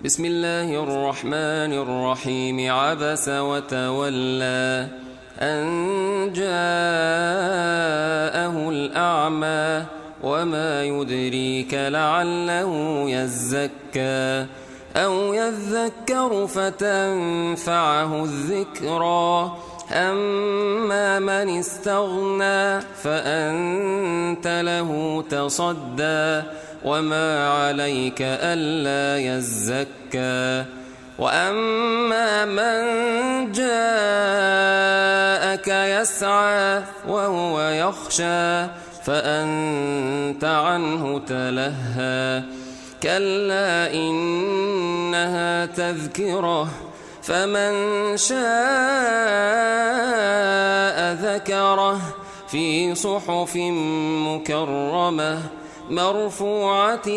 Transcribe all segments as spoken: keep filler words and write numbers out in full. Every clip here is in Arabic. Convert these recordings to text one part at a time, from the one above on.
بسم الله الرحمن الرحيم. عبس وتولى أن جاءه الأعمى وما يدريك لعله يزكى أو يذكر فتنفعه الذكرى. أما من استغنى فأنت له تصدى وما عليك ألا يزكى. وأما من جاءك يسعى وهو يخشى فأنت عنه تلهى. كلا إنها تذكرة فمن شاء ذكره في صحف مكرمة مرفوعة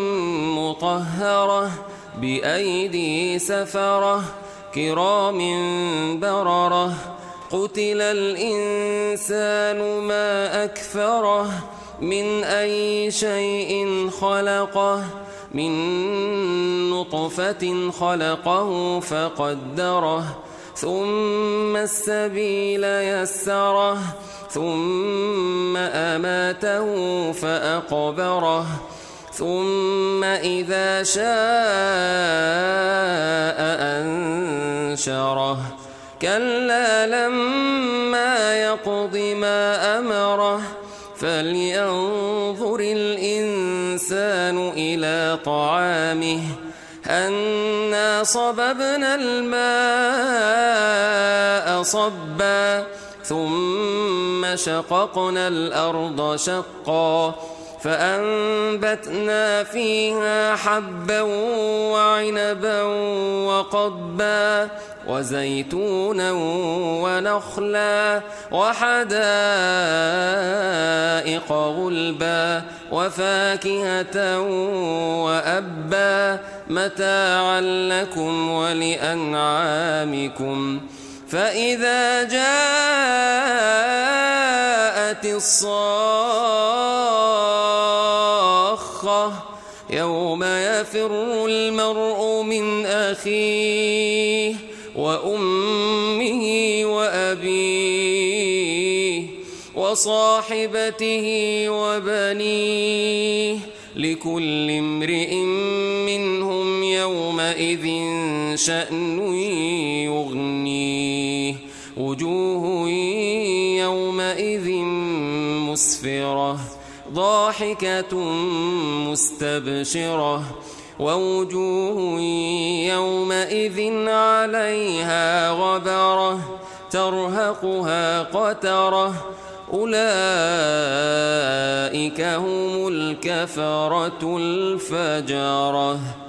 مطهرة بأيدي سفرة كرام بررة. قتل الإنسان ما أكفره من أي شيء خلقه من نطفة خلقه فقدره ثم السبيل يسره ثم أماته فأقبره ثم إذا شاء أنشره. كلا لما يقض ما أمره فلينظر الإنسان إلى طعامه أنا صببنا الماء صبا ثم شققنا الأرض شقا فأنبتنا فيها حبا وعنبا وقضبا وزيتونا ونخلا وحدائق غلبا وفاكهة وأبا متاعا لكم ولأنعامكم. فإذا جاءت الصاخة يوم يفر المرء من أخيه وأمه وأبيه وصاحبته وبنيه لكل امرئ منهم يومئذ شأن يغنيه. وجوه يومئذ مسفرة ضاحكة مستبشرة ووجوه يومئذ عليها غبرة ترهقها قترة أولئك هم الكفرة الفجرة.